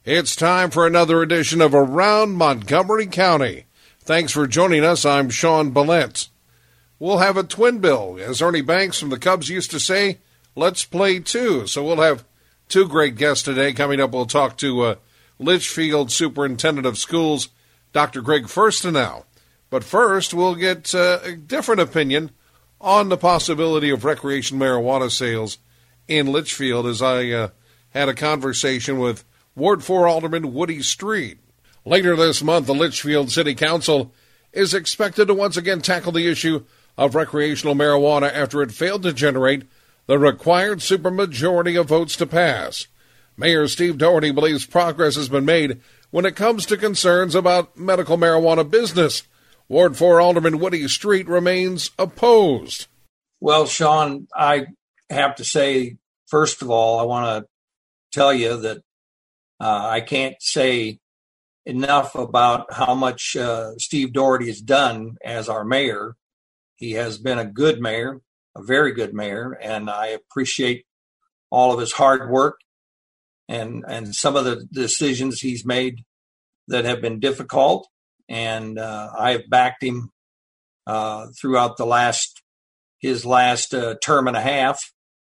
It's time for another edition of Around Montgomery County. Thanks for joining us. I'm Sean Billette. We'll have a twin bill. As Ernie Banks from the Cubs used to say, let's play two. So we'll have two great guests today. Coming up, we'll talk to Litchfield Superintendent of Schools, Dr. Greg Firstenau. But first, we'll get a different opinion on the possibility of recreational marijuana sales in Litchfield, as I had a conversation with Ward 4 Alderman Woody Street. Later this month, the Litchfield City Council is expected to once again tackle the issue of recreational marijuana after it failed to generate the required supermajority of votes to pass. Mayor Steve Doherty believes progress has been made when it comes to concerns about medical marijuana business. Ward 4 Alderman Woody Street remains opposed. Well, Sean, I have to say, first of all, I want to tell you that I can't say enough about how much Steve Doherty has done as our mayor. He has been a good mayor, a very good mayor, and I appreciate all of his hard work and some of the decisions he's made that have been difficult. And I have backed him throughout his last term and a half.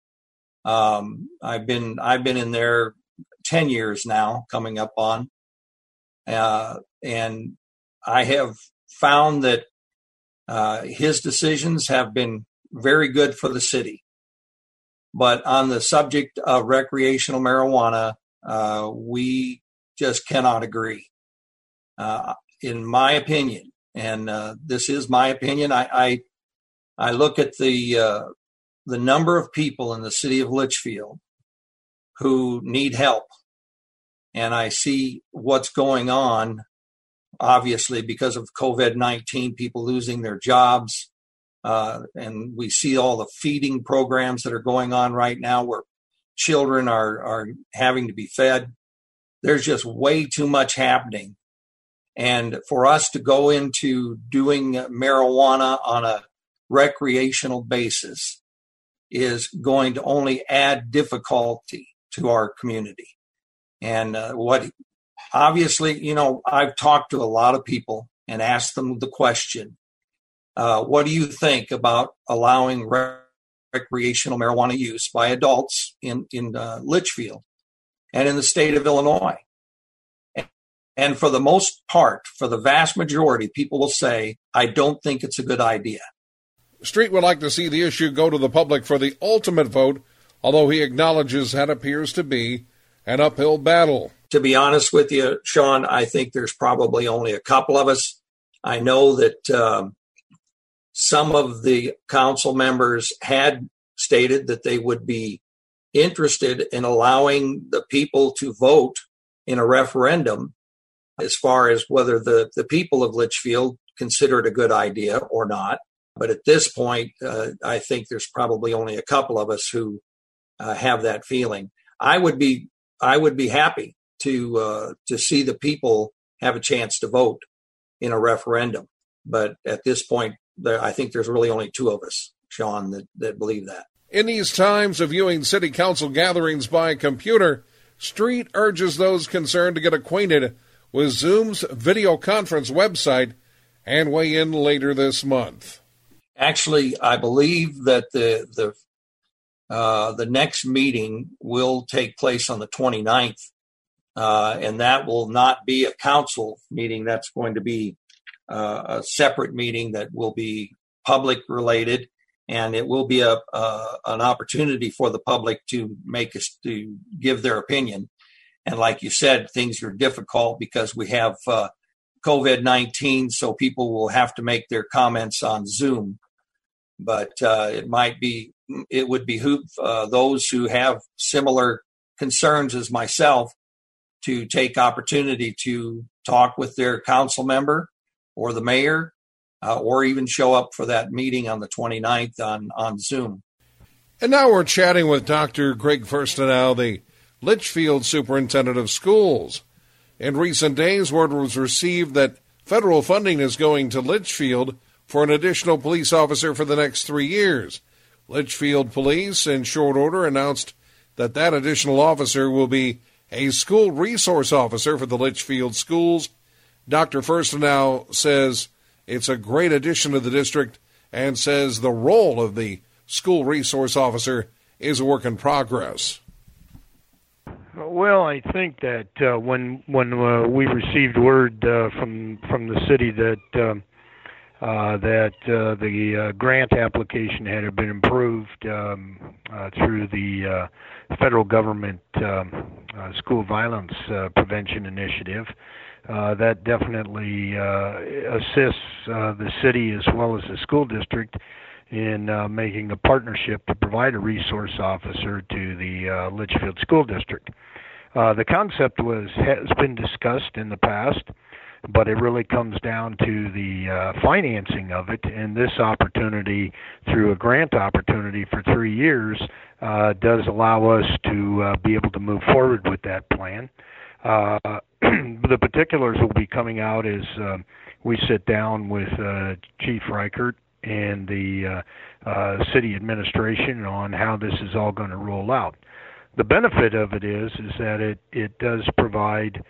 I've been in there 10 years now, coming up on, and I have found that his decisions have been very good for the city. But on the subject of recreational marijuana, we just cannot agree. In my opinion, and this is my opinion, I look at the number of people in the city of Litchfield who need help. And I see what's going on, obviously, because of COVID-19, people losing their jobs. And we see all the feeding programs that are going on right now where children are having to be fed. There's just way too much happening. And for us to go into doing marijuana on a recreational basis is going to only add difficulty to our community. And obviously, I've talked to a lot of people and asked them the question, what do you think about allowing recreational marijuana use by adults in Litchfield and in the state of Illinois? And for the most part, for the vast majority, people will say, I don't think it's a good idea. Street would like to see the issue go to the public for the ultimate vote, although he acknowledges that appears to be an uphill battle. To be honest with you, Sean, I think there's probably only a couple of us. I know that some of the council members had stated that they would be interested in allowing the people to vote in a referendum as far as whether the people of Litchfield consider it a good idea or not. But at this point, I think there's probably only a couple of us who have that feeling. I would be happy to see the people have a chance to vote in a referendum. But at this point, I think there's really only two of us, Sean, that believe that. In these times of viewing city council gatherings by computer, Street urges those concerned to get acquainted with Zoom's video conference website and weigh in later this month. Actually, I believe that the next meeting will take place on the 29th, and that will not be a council meeting. That's going to be a separate meeting that will be public related, and it will be an opportunity for the public to give their opinion. And like you said, things are difficult because we have COVID-19, so people will have to make their comments on Zoom. But it would behoove those who have similar concerns as myself to take opportunity to talk with their council member or the mayor, or even show up for that meeting on the 29th on Zoom. And now we're chatting with Dr. Greg Firstenau, the Litchfield Superintendent of Schools. In recent days, word was received that federal funding is going to Litchfield for an additional police officer for the next 3 years. Litchfield Police, in short order, announced that additional officer will be a school resource officer for the Litchfield schools. Dr. Firstenau says it's a great addition to the district and says the role of the school resource officer is a work in progress. Well, I think that when we received word from the city that the grant application had been approved through the federal government school violence prevention initiative, that definitely assists the city as well as the school district in making a partnership to provide a resource officer to the Litchfield School District. The concept has been discussed in the past, but it really comes down to the financing of it, and this opportunity through a grant opportunity for 3 years does allow us to be able to move forward with that plan. The particulars will be coming out as we sit down with Chief Reichert and the city administration on how this is all going to roll out. The benefit of it is that it does provide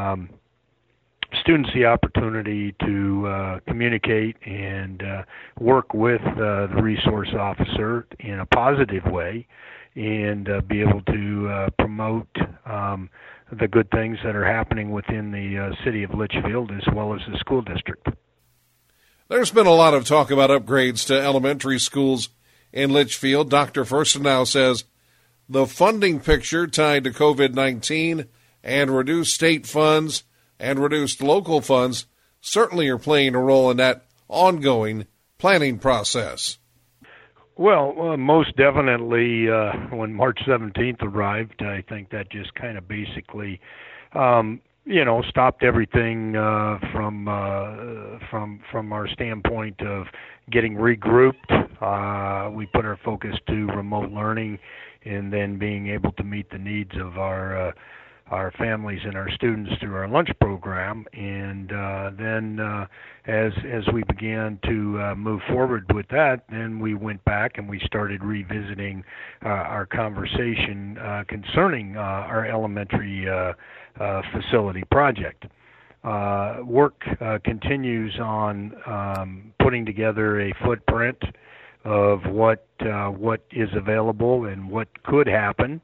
students the opportunity to communicate and work with the resource officer in a positive way and be able to promote the good things that are happening within the city of Litchfield as well as the school district. There's been a lot of talk about upgrades to elementary schools in Litchfield. Dr. Firstenau says the funding picture tied to COVID-19 and reduced state funds and reduced local funds certainly are playing a role in that ongoing planning process. Well, most definitely when March 17th arrived, I think that just kind of basically stopped everything from our standpoint of getting regrouped. We put our focus to remote learning and then being able to meet the needs of our families and our students through our lunch program. And then as we began to move forward with that, then we went back and we started revisiting our conversation concerning our elementary facility project. Work continues on putting together a footprint of what is available and what could happen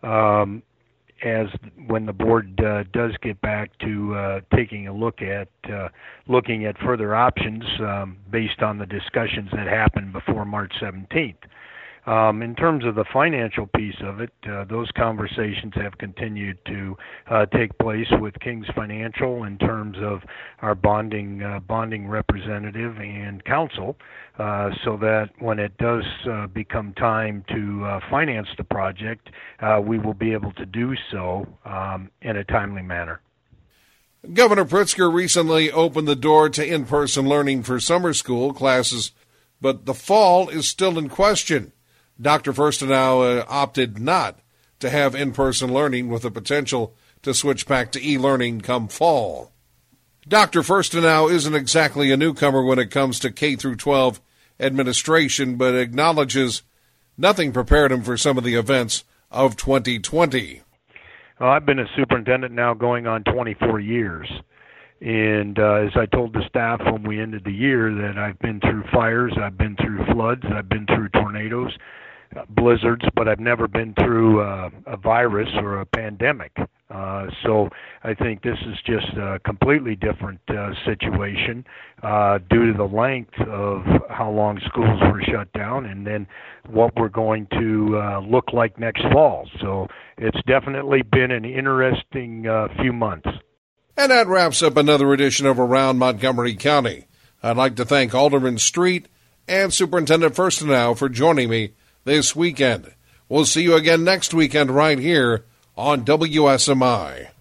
as when the board does get back to taking a look at looking at further options based on the discussions that happened before March 17th. In terms of the financial piece of it, those conversations have continued to take place with King's Financial in terms of our bonding representative and counsel, so that when it does become time to finance the project, we will be able to do so in a timely manner. Governor Pritzker recently opened the door to in-person learning for summer school classes, but the fall is still in question. Dr. Firstenau opted not to have in-person learning with the potential to switch back to e-learning come fall. Dr. Firstenau isn't exactly a newcomer when it comes to K-12 administration, but acknowledges nothing prepared him for some of the events of 2020. Well, I've been a superintendent now going on 24 years. And as I told the staff when we ended the year, that I've been through fires, I've been through floods, I've been through tornadoes, blizzards, but I've never been through a virus or a pandemic. So I think this is just a completely different situation due to the length of how long schools were shut down and then what we're going to look like next fall. So it's definitely been an interesting few months. And that wraps up another edition of Around Montgomery County. I'd like to thank Alderman Street and Superintendent Firstenau for joining me this weekend. We'll see you again next weekend right here on WSMI.